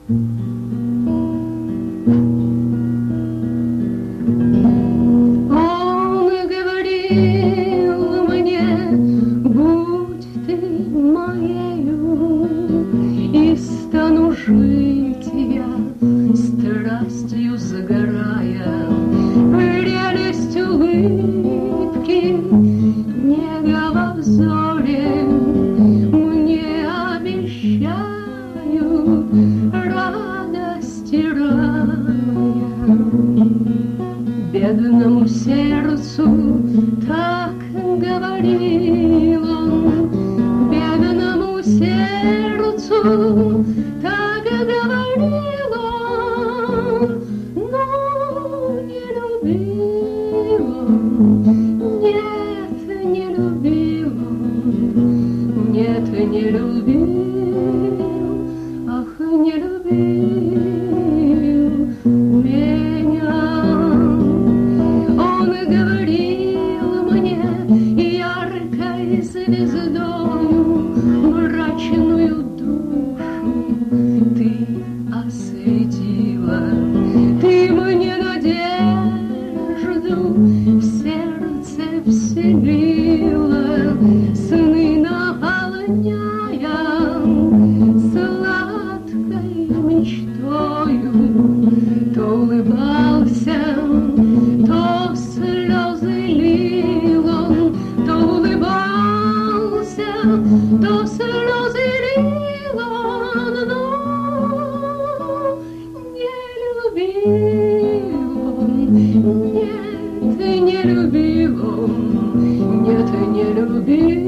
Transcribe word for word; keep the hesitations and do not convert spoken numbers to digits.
Он говорил мне: будь ты моею, и стану жить я, страстью загорая, прелесть улыбки, нега во взоре мне обещают радости рая. Бедному сердцу так говорил он, бедному сердцу так говорил он, но не любил он, нет, не любил он, нет, не любил, ах, не любил меня. Он говорил мне яркой звездою мрачную душу ты осветила, ты мне надежду в сердце вселила, сны наполняя сладкой мечтою, то улыбался, то слезы лил он, то улыбался, то слезы лил он, но не любил он, нет, не любил он, нет, не любил.